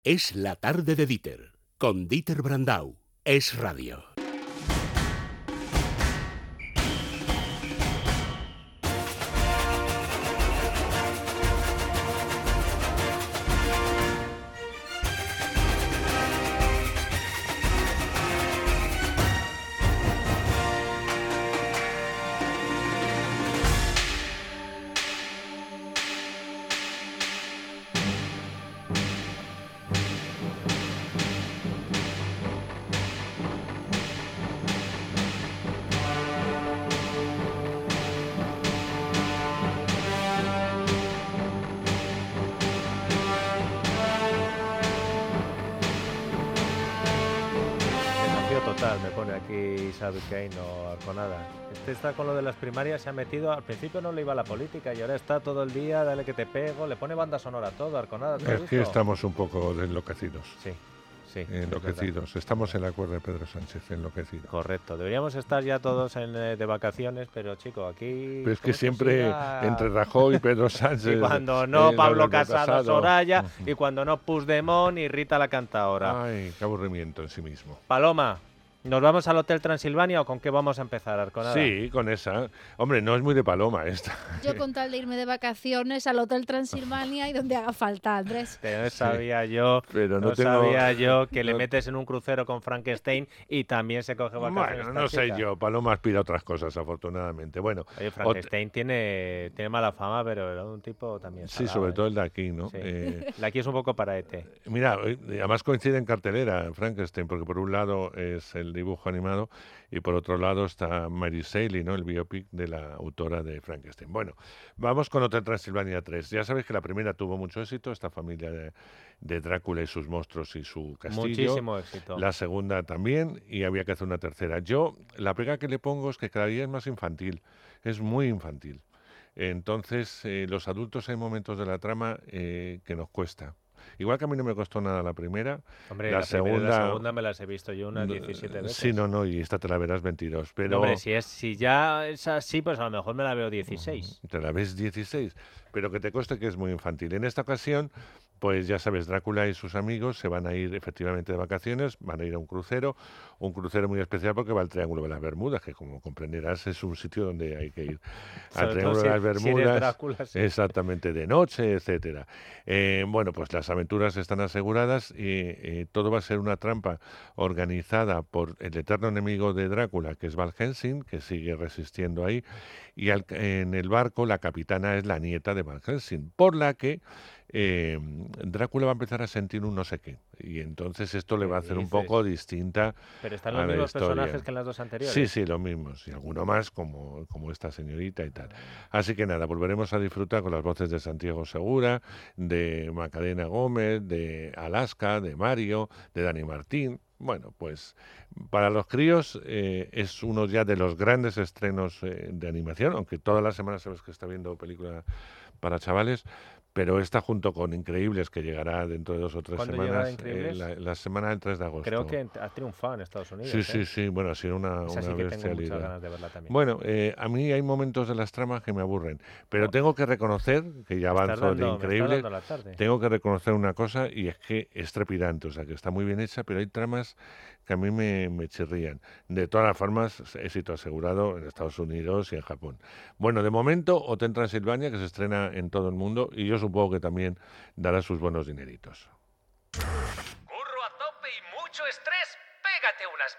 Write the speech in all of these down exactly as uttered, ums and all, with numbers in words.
Es la tarde de Dieter, con Dieter Brandau. Es radio. Me pone aquí Isabel Vizcaíno Arconada. Este está con lo de las primarias, se ha metido. Al principio no le iba a la política y ahora está todo el día, dale que te pego, le pone banda sonora a todo, Arconada. ¿Te es que estamos un poco enloquecidos. Sí, sí. Enloquecidos. Estamos en la cuerda de Pedro Sánchez, enloquecidos. Correcto. Deberíamos estar ya todos en, eh, de vacaciones, pero chico, aquí. Pero es que siempre siga... entre Rajoy y Pedro Sánchez. Y cuando no, eh, Pablo Casado, Casado, Soraya, uh-huh. y cuando no, Puigdemont y Rita la Cantadora. Ay, qué aburrimiento en sí mismo. Paloma. ¿Nos vamos al Hotel Transilvania o con qué vamos a empezar, Arconada? Sí, con esa. Hombre, no es muy de Paloma esta. Yo con tal de irme de vacaciones al Hotel Transilvania y donde haga falta, Andrés. Pero no sabía sí, yo, pero no, no tengo... sabía yo que le metes en un crucero con Frankenstein y también se coge vacaciones. Bueno, no sé yo, Paloma aspira a otras cosas, afortunadamente. Bueno, Oye, Frankenstein ot... tiene, tiene mala fama, pero era un tipo también salado, sí, sobre ¿eh? todo el de aquí, ¿no? Sí. Eh... El de aquí es un poco para E T. Mira, además coincide en cartelera Frankenstein, porque por un lado es el dibujo animado y por otro lado está Mary Shelley, ¿no? El biopic de la autora de Frankenstein. Bueno, vamos con Hotel Transilvania tres. Ya sabéis que la primera tuvo mucho éxito, esta familia de, de Drácula y sus monstruos y su castillo. Muchísimo éxito. La segunda también, y había que hacer una tercera. Yo, la pega que le pongo es que cada día es más infantil, es muy infantil. Entonces, eh, los adultos hay momentos de la trama eh, que nos cuesta. Igual que a mí no me costó nada la primera. Hombre, la, la segunda, primera y la segunda me las he visto yo unas diecisiete veces. Sí, no, no, y esta te la verás veintidós. Pero... No, hombre, si, es, si ya es así, pues a lo mejor me la veo dieciséis. Te la ves dieciséis, pero que te conste que es muy infantil. En esta ocasión, pues ya sabes, Drácula y sus amigos se van a ir efectivamente de vacaciones, van a ir a un crucero, un crucero muy especial porque va al Triángulo de las Bermudas, que como comprenderás es un sitio donde hay que ir al Triángulo si, de las Bermudas, si Drácula, sí. exactamente, de noche, etcétera. Eh, bueno, pues las aventuras están aseguradas y eh, todo va a ser una trampa organizada por el eterno enemigo de Drácula, que es Van Helsing, que sigue resistiendo ahí, y al, en el barco la capitana es la nieta de Van Helsing, por la que Eh, Drácula va a empezar a sentir un no sé qué y entonces esto le va a hacer un poco distinta. Pero están los mismos personajes que en las dos anteriores. Sí, sí, los mismos y alguno más como, como esta señorita y tal. Así que nada, volveremos a disfrutar con las voces de Santiago Segura, de Macarena Gómez, de Alaska, de Mario, de Dani Martín. Bueno, pues para los críos eh, es uno ya de los grandes estrenos eh, de animación, aunque todas las semanas sabes que está viendo película para chavales, pero esta junto con Increíbles, que llegará dentro de dos o tres semanas, eh, la, la semana del tres de agosto. Creo que ha triunfado en Estados Unidos. Sí, ¿eh? sí, sí, bueno, ha sido una, Esa una sí que tengo bestialidad. muchas ganas de verla también. Bueno, eh, a mí hay momentos de las tramas que me aburren, pero oh. tengo que reconocer, que ya avanzo dando, de Increíbles, la tengo que reconocer una cosa y es que es trepidante, o sea, que está muy bien hecha, pero hay tramas que a mí me, me chirrían. De todas las formas, éxito asegurado en Estados Unidos y en Japón. Bueno, de momento, Hotel Transilvania, que se estrena en todo el mundo y yo supongo que también dará sus buenos dineritos. Curro a tope y mucho estrés, pégate unas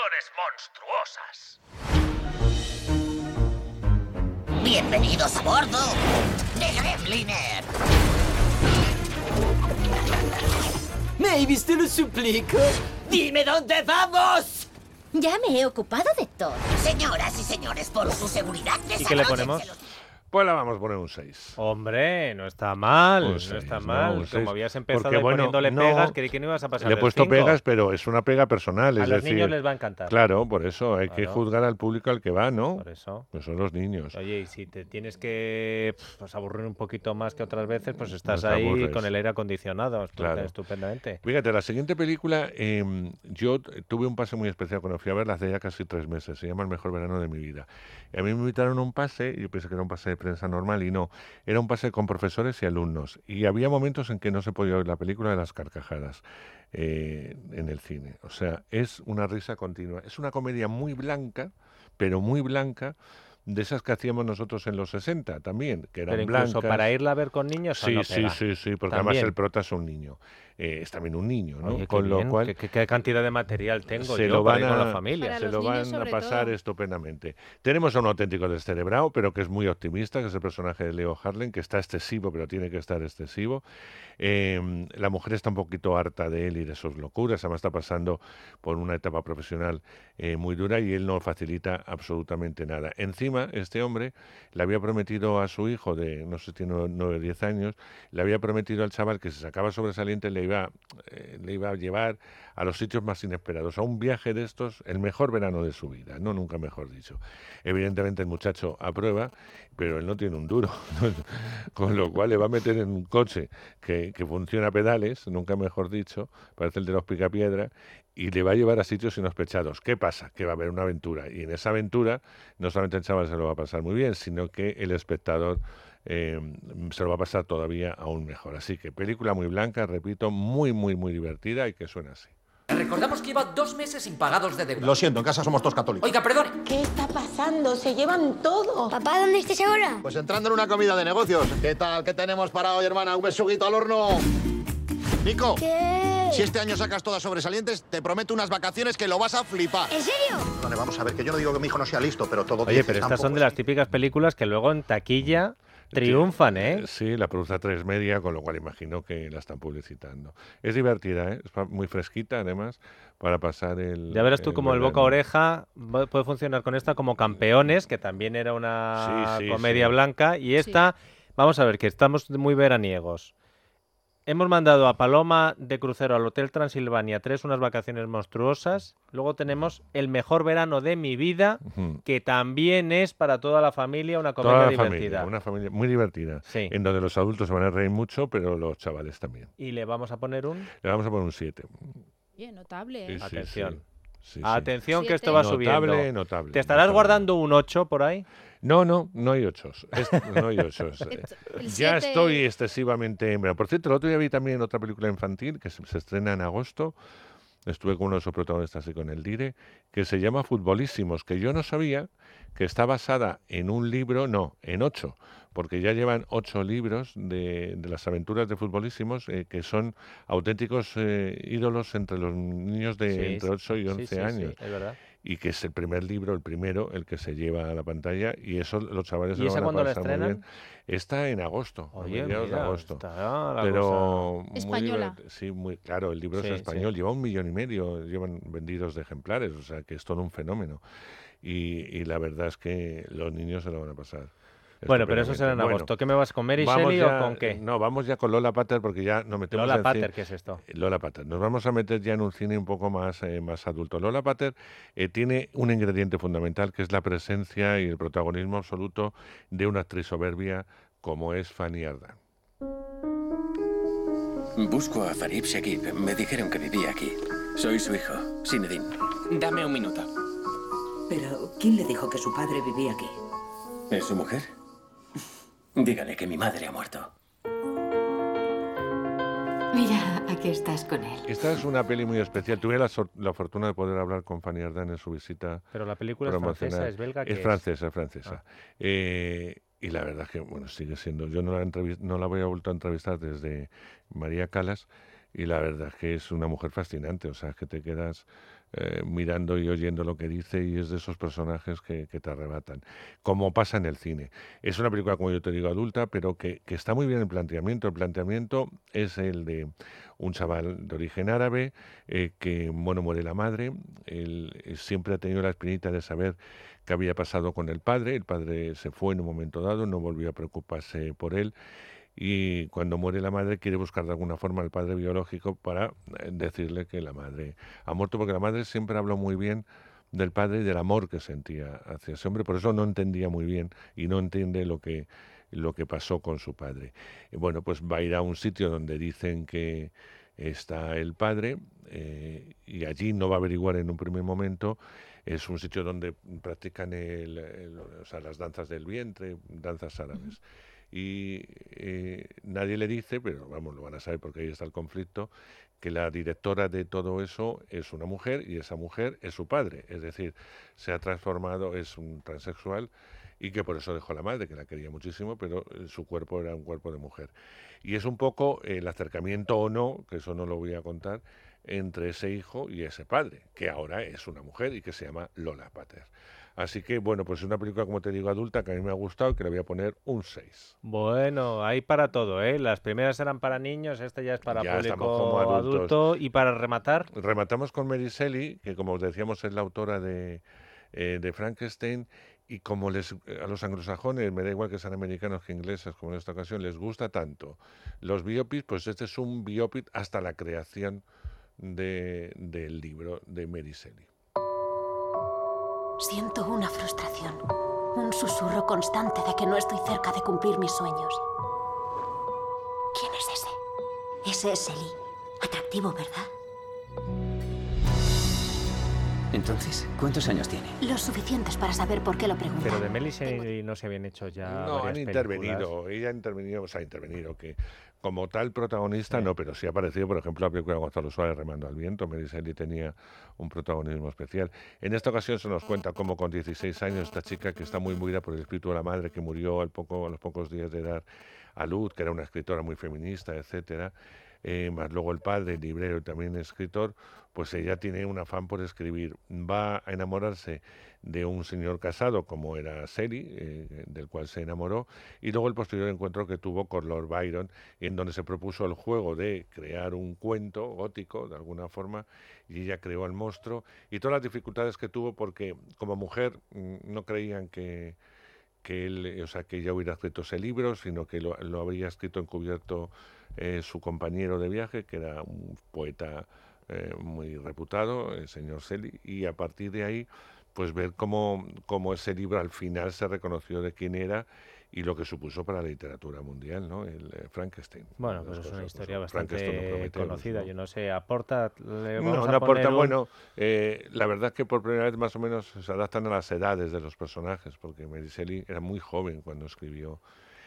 vacaciones monstruosas. Bienvenidos a bordo de Gremliner. Mavis, te lo suplico. ¡Dime dónde vamos! Ya me he ocupado de todo. Señoras y señores, por su seguridad, ¿y qué le ponemos? Pues la vamos a poner un seis. Hombre, no está mal, un no seis, está mal. No, Como habías empezado porque, bueno, poniéndole no, pegas, creí que no ibas a pasar Le he del puesto cinco. pegas, pero es una pega personal. A es los decir, niños les va a encantar. Claro, por eso hay claro. que juzgar al público al que va, ¿no? Por eso. Pues son los niños. Oye, y si te tienes que pues, aburrir un poquito más que otras veces, pues estás no ahí aburres. con el aire acondicionado. Claro. Estupendamente. Fíjate, la siguiente película, eh, yo tuve un pase muy especial cuando fui a verla hace ya casi tres meses. Se llama El mejor verano de mi vida. Y a mí me invitaron a un pase, y yo pensé que era un pase de prensa normal y no, era un pase con profesores y alumnos. Y había momentos en que no se podía oír la película de las carcajadas eh, en el cine. O sea, es una risa continua. Es una comedia muy blanca, pero muy blanca, de esas que hacíamos nosotros en los sesenta también, que eran Pero incluso blancas. para irla a ver con niños, Sí, no sí, pega. sí, sí, porque También. además el prota es un niño. Eh, es también un niño, ¿no? Oye, qué con lo bien, cual qué, qué- qué cantidad de material tengo se yo lo para van ir con a- la familia. Para se los lo niños, van a sobre pasar todo. estupendamente. Tenemos a un auténtico descerebrado, pero que es muy optimista, que es el personaje de Leo Harlem, que está excesivo, pero tiene que estar excesivo. Eh, la mujer está un poquito harta de él y de sus locuras, además está pasando por una etapa profesional eh, muy dura y él no facilita absolutamente nada. Encima, este hombre le había prometido a su hijo de, no sé si tiene nueve o diez años, le había prometido al chaval que si sacaba sobresaliente le iba, eh, le iba a llevar a los sitios más inesperados, a un viaje de estos, el mejor verano de su vida, no nunca mejor dicho. Evidentemente el muchacho aprueba, pero él no tiene un duro, con lo cual le va a meter en un coche que, que funciona a pedales, nunca mejor dicho, parece el de los Picapiedra, y le va a llevar a sitios inhospechados. ¿Qué pasa? Que va a haber una aventura, y en esa aventura no solamente el chaval se lo va a pasar muy bien, sino que el espectador eh, se lo va a pasar todavía aún mejor. Así que película muy blanca, repito, muy, muy, muy divertida y que suena así. Recordamos que lleva dos meses impagados de deuda. Lo siento, en casa somos todos católicos. Oiga, perdone. ¿Qué está pasando? Se llevan todo. Papá, ¿dónde estás ahora? Pues entrando en una comida de negocios. ¿Qué tal? ¿Qué tenemos para hoy, hermana? Un besuguito al horno. Nico, ¿Qué? si este año sacas todas sobresalientes, te prometo unas vacaciones que lo vas a flipar. ¿En serio? Vale, vamos a ver, que yo no digo que mi hijo no sea listo, pero todo Oye, diez pero estas tampoco son de es- las típicas películas que luego en taquilla triunfan, ¿eh? Sí, la produce A tres Media, con lo cual imagino que la están publicitando. Es divertida, ¿eh? Es pa- muy fresquita, además, para pasar el... Ya verás tú como el verano. boca a oreja va- puede funcionar con esta como Campeones, que también era una Sí, sí, comedia sí. blanca, y esta, vamos a ver, que estamos muy veraniegos. Hemos mandado a Paloma de crucero al Hotel Transilvania tres, unas vacaciones monstruosas. Luego tenemos El mejor verano de mi vida, Ujú. que también es para toda la familia una Toda comedia la divertida. familia, una familia muy divertida, Sí. en donde los adultos se van a reír mucho, pero los chavales también. Y le vamos a poner un... Le vamos a poner un siete. Bien, notable. ¿eh? Sí, sí, Atención. sí. Sí, sí. Atención que Siete. esto va Notable, subiendo. notable. ¿Te estarás notable. guardando un ocho por ahí? No, no, no hay ochos. Es- no hay ochos. El Ya siete- estoy excesivamente hembra. Por cierto, el otro día vi también otra película infantil que se, se estrena en agosto. Estuve con uno de sus protagonistas y con el Dire, que se llama Futbolísimos, que yo no sabía que está basada en un libro, no, en ocho, porque ya llevan ocho libros de, de las aventuras de Futbolísimos, eh, que son auténticos eh, ídolos entre los niños de Sí, entre ocho y sí, once sí, sí, años. es verdad. Y que es el primer libro, el primero, el que se lleva a la pantalla, y eso los chavales ¿Y se lo esa van a cuándo la pasar muy estrenan? bien. Está en agosto, a Oye, mediados de mira, agosto. está la Pero muy Española. divert- sí, muy claro, el libro Sí, es sí. español, lleva un millón y medio, llevan vendidos de ejemplares, o sea que es todo un fenómeno. Y, y la verdad es que los niños se lo van a pasar. Bueno, pero eso será en Bueno, agosto. ¿Qué me vas con Mary vamos Shelley ya- o con qué? No, vamos ya con Lola Pater porque ya nos metemos Lola en Pater, ci- ¿qué es esto? Lola Pater. Nos vamos a meter ya en un cine un poco más, eh, más adulto. Lola Pater eh, tiene un ingrediente fundamental que es la presencia y el protagonismo absoluto de una actriz soberbia como es Fanny Ardant. Busco a Farid Shakib. Me dijeron que vivía aquí. Soy su hijo, Zinedine. Dame un minuto. Pero, ¿quién le dijo que su padre vivía aquí? ¿Es su mujer? Dígale que mi madre ha muerto. Mira, aquí estás con él. Esta es una peli muy especial. Tuve la, sor- la fortuna de poder hablar con Fanny Ardant en su visita Pero la película es promocional. francesa, es belga, ¿qué Es es? francesa, es francesa. Ah. Eh, y la verdad es que, bueno, sigue siendo... Yo no la, entrevis- no la voy a vuelto a entrevistar desde María Calas y la verdad es que es una mujer fascinante. O sea, es que te quedas eh, mirando y oyendo lo que dice y es de esos personajes que, que te arrebatan. Como pasa en el cine. Es una película, como yo te digo, adulta, pero que, que está muy bien el planteamiento. El planteamiento es el de un chaval de origen árabe eh, que, bueno, muere la madre. Él eh, siempre ha tenido la espinita de saber qué había pasado con el padre. El padre se fue en un momento dado, no volvió a preocuparse por él. Y cuando muere la madre quiere buscar de alguna forma al padre biológico para eh, decirle que la madre ha muerto, porque la madre siempre habló muy bien del padre y del amor que sentía hacia ese hombre, por eso no entendía muy bien y no entiende lo que, lo que pasó con su padre. Y bueno, pues va a ir a un sitio donde dicen que está el padre, eh, y allí no va a averiguar en un primer momento. Es un sitio donde practican el, el, o sea, las danzas del vientre, danzas árabes. Y eh, nadie le dice, pero vamos, lo van a saber porque ahí está el conflicto, que la directora de todo eso es una mujer y esa mujer es su padre. Es decir, se ha transformado, es un transexual y que por eso dejó a la madre, que la quería muchísimo, pero su cuerpo era un cuerpo de mujer. Y es un poco el acercamiento o no, que eso no lo voy a contar, entre ese hijo y ese padre, que ahora es una mujer y que se llama Lola Pater. Así que, bueno, pues es una película, como te digo, adulta, que a mí me ha gustado y que le voy a poner un seis. Bueno, hay para todo, ¿eh? Las primeras eran para niños, esta ya es para Ya estamos público como adultos. adulto. Y para rematar, Rematamos con Mary Shelley, que como os decíamos es la autora de, eh, de Frankenstein, y como les, a los anglosajones, me da igual que sean americanos que ingleses, como en esta ocasión, les gusta tanto los biopics, pues este es un biopic hasta la creación de, del libro de Mary Shelley. Siento una frustración, un susurro constante de que no estoy cerca de cumplir mis sueños. ¿Quién es ese? Ese es Shelley. Atractivo, ¿verdad? Entonces, ¿cuántos años tiene? Lo suficientes para saber por qué lo pregunto. pero de Mary Shelley no se habían hecho ya No, varias han intervenido, películas. ella ha intervenido, o sea, ha intervenido, que como tal protagonista sí. no, pero sí ha aparecido, por ejemplo, la película de Gonzalo Suárez, Remando al viento. Mary Shelley tenía un protagonismo especial. En esta ocasión se nos cuenta cómo con dieciséis años esta chica, que está muy movida por el espíritu de la madre, que murió al poco, a los pocos días de dar a luz, que era una escritora muy feminista, etcétera, eh, más luego el padre, librero y también escritor, pues ella tiene un afán por escribir. Va a enamorarse de un señor casado, como era Shelley, eh, del cual se enamoró, y luego el posterior encuentro que tuvo con Lord Byron, en donde se propuso el juego de crear un cuento gótico, de alguna forma, y ella creó al monstruo, y todas las dificultades que tuvo, porque como mujer no creían que que él, o sea, que ella hubiera escrito ese libro, sino que lo, lo había escrito encubierto eh, su compañero de viaje, que era un poeta eh, muy reputado, el señor Shelley, y a partir de ahí, pues ver cómo, cómo ese libro al final se reconoció de quién era y lo que supuso para la literatura mundial, ¿no? El eh, Frankenstein. Bueno, pues es una historia pues, bastante conocida, ¿no? Yo no sé, aporta... Le vamos no, a no aporta, un... bueno, eh, la verdad es que por primera vez más o menos se adaptan a las edades de los personajes, porque Mary Shelley era muy joven cuando escribió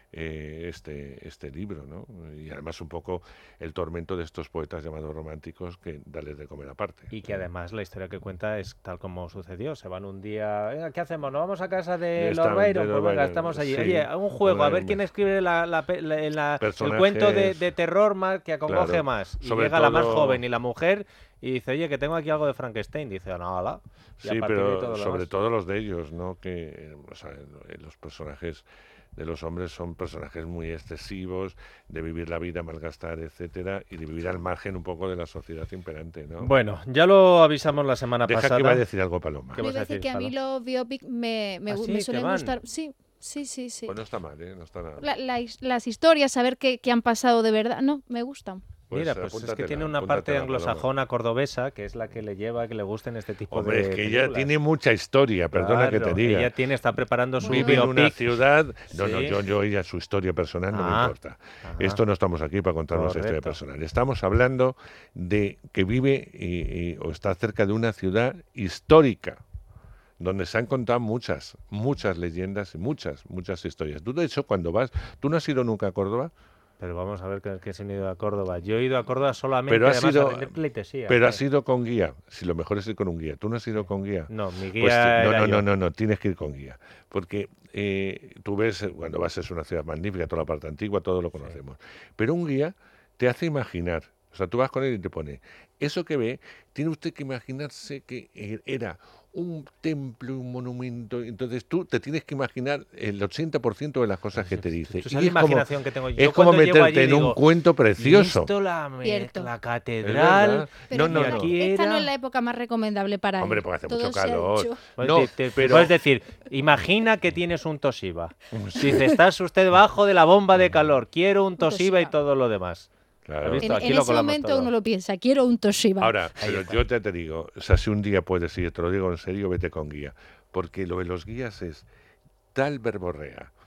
eh, este, este libro, ¿no? Y además un poco el tormento de estos poetas llamados románticos que darles de comer aparte. Y que además la historia que cuenta es tal como sucedió. Se van un día, ¿qué hacemos? ¿Nos vamos a casa de Lord Byron? Pues venga, estamos allí. Sí, Oye, un juego, a ver quién escribe la, la, la, la, el cuento de, de terror más que acongoje claro, más. Y llega todo... la más joven y la mujer y dice, oye, que tengo aquí algo de Frankenstein. Dice, no, ala. Sí, pero todo sobre más. todo los de ellos, ¿no? Que, o sea, los personajes de los hombres son personajes muy excesivos, de vivir la vida, malgastar, etcétera, y de vivir al margen un poco de la sociedad imperante, ¿no? Bueno, ya lo avisamos la semana Deja pasada. que iba a decir algo, Paloma. ¿Qué vas a decir? Que a mí los biopic me, me, ¿Ah, sí? me suelen gustar. Sí, sí, sí, sí. Pues no está mal, ¿eh? No está nada. La, la, las historias, saber qué, qué han pasado de verdad, no, me gustan. Pues Mira, pues es que tiene una parte anglosajona cordobesa que es la que le lleva a que le gusten este tipo Hombre, de es que películas. ella tiene mucha historia, perdona claro, que te diga. Ella tiene, está preparando su Vive biopic. en una ciudad... No, ¿Sí? no, yo, yo ella, su historia personal no ah, me importa. Ajá. Esto no estamos aquí para contar nuestra historia personal. Estamos hablando de que vive y, y, o está cerca de una ciudad histórica, donde se han contado muchas, muchas leyendas y muchas, muchas historias. Tú, de hecho, cuando vas... ¿Tú no has ido nunca a Córdoba? Pero vamos a ver qué, qué se han ido a Córdoba. Yo he ido a Córdoba solamente pero además ido, a vender pleitesía. Pero ¿qué? has ido con guía. Si lo mejor es ir con un guía. ¿Tú no has ido con guía? No, mi guía pues, era no, no, yo. no, no, no, tienes que ir con guía. Porque eh, tú ves, cuando vas es una ciudad magnífica, toda la parte antigua, todo lo conocemos. Sí. Pero un guía te hace imaginar. O sea, tú vas con él y te pone, eso que ve, tiene usted que imaginarse que era un templo, un monumento. Entonces tú te tienes que imaginar el ochenta por ciento de las cosas que te dice. Esa es la imaginación que tengo yo. Es como meterte allí, en digo, un cuento precioso. Visto la, me, la catedral. Pero no, no, no. Aquí esta era... no es la época más recomendable para Hombre, ir. porque hace Todo mucho calor. Pues no, te, te, pero... Puedes decir, imagina que tienes un Toshiba. Dice, estás usted debajo de la bomba de calor. Quiero un Toshiba y todo lo demás. Claro. En, en ese momento todo. uno lo piensa, quiero un Toshiba. Ahora, pero yo te, te digo, o sea, si un día puedes ir, te lo digo en serio, vete con guía. Porque lo de los guías es tal verborrea,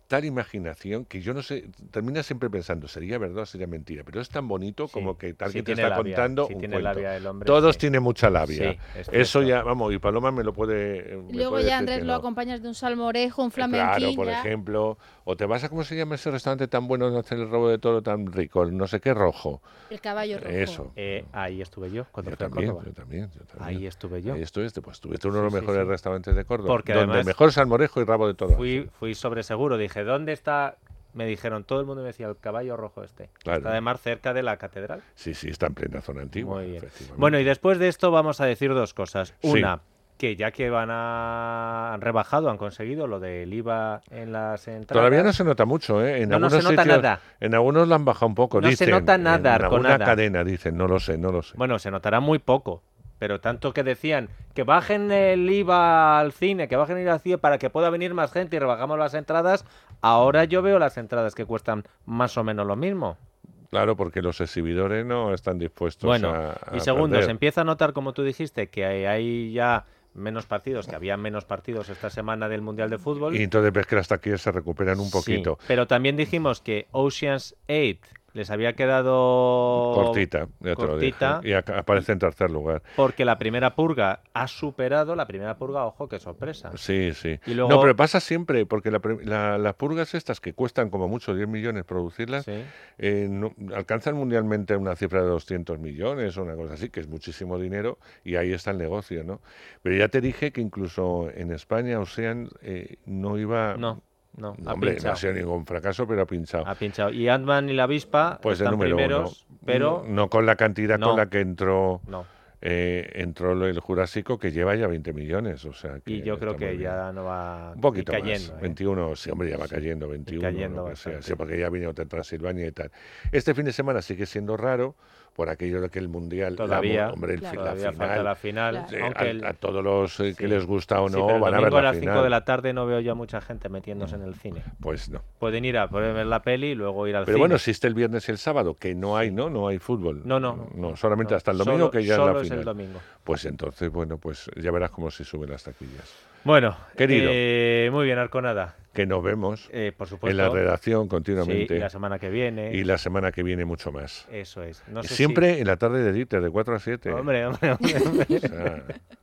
tal imaginación que yo no sé, termina siempre pensando, sería verdad o sería mentira, pero es tan bonito Sí, como que alguien sí te tiene está labia, contando sí un tiene cuento. labia el hombre, Todos sí. tienen mucha labia. Sí, es Eso cierto. ya, vamos, y Paloma me lo puede... me Luego puede ya, decir Andrés, que lo no. acompañas de un salmorejo, un Eh, Claro, flamenquín. por ya. ejemplo, o te vas a, ¿cómo se llama ese restaurante tan bueno donde hacen el rabo de toro tan rico? El no sé qué rojo. El caballo rojo. Eso. Eh, ahí estuve yo cuando Yo fui a también, Córdoba. yo también, yo también. Ahí estuve yo. Ahí estuviste, pues estuviste en uno de los Sí, sí, mejores sí. restaurantes de Córdoba. Porque donde además mejor salmorejo y rabo de toro. Fui, fui sobre seguro, dije, ¿dónde está? Me dijeron, todo el mundo me decía, el caballo rojo este. Claro. Está además cerca de la catedral. Sí, sí, está en plena zona antigua. Muy bien. efectivamente. Bueno, y después de esto vamos a decir dos cosas. Sí. Una, que ya que van a... han rebajado, han conseguido lo del I V A en las entradas. Todavía no se nota mucho, ¿eh? En No, no algunos se nota sitios- nada. En algunos lo han bajado un poco, No se dicen. nota nada, En Arconada. alguna cadena, dicen. No lo sé, no lo sé. Bueno, se notará muy poco. Pero tanto que decían que bajen el I V A al cine, que bajen el I V A al cine para que pueda venir más gente y rebajamos las entradas, ahora yo veo las entradas que cuestan más o menos lo mismo. Claro, porque los exhibidores no están dispuestos Bueno, a, a y segundo, perder. se empieza a notar, como tú dijiste, que hay, hay ya menos partidos, que había menos partidos esta semana del Mundial de Fútbol. Y entonces ves que las taquillas se recuperan un Sí, poquito. pero también dijimos que Ocean's Eight les había quedado Cortita, ya te lo cortita, dije. Y acá aparece en tercer lugar. porque la primera purga ha superado, la primera purga, ojo, qué sorpresa. Sí, sí. Y luego- No, pero pasa siempre, porque la pre- la- las purgas estas que cuestan como mucho diez millones producirlas, Sí. eh, no- alcanzan mundialmente una cifra de doscientos millones o una cosa así, que es muchísimo dinero, y ahí está el negocio, ¿no? Pero ya te dije que incluso en España Ocean eh, no iba... No, no, No, ha hombre, no pinchado. ha sido ningún fracaso, pero ha pinchado. Ha pinchado. Y Ant-Man y la avispa Pues el están número primeros, uno. pero No, no con la cantidad No. con la que entró... no. eh, entró lo- el Jurásico, que lleva ya veinte millones, o sea que Y yo creo está que muy bien. ya no va Un poquito ir cayendo. más, ¿eh? veintiuno, sí, hombre, ya va cayendo, veintiuno, cayendo lo que sea, bastante. sí, porque ya viene otra Transilvania y tal. Este fin de semana sigue siendo raro, por aquello de que el Mundial, la- Todavía, hombre, el, claro. la Todavía final, falta la final, eh, aunque a, el- a todos los eh, que Sí. les gusta o Sí, no pero el van a ver domingo a la las cinco final. de la tarde no veo yo a mucha gente metiéndose en el cine. Pues no. Pueden ir a poder ver la peli y luego ir al Pero cine. bueno, existe el viernes y el sábado, que no hay, ¿no? No hay fútbol. No, no. No, solamente No, hasta el domingo, solo- que ya solo es la es el final. domingo. Pues entonces, bueno, pues ya verás cómo se suben las taquillas. Bueno, Querido. eh, muy bien, Arconada. Que nos vemos Eh, por supuesto. en la redacción Sí, continuamente. y la semana que viene. Y la semana que viene mucho más. Eso es. No sé Siempre si- en la tarde de Dieter, de cuatro a siete. Hombre, hombre, hombre. O sea,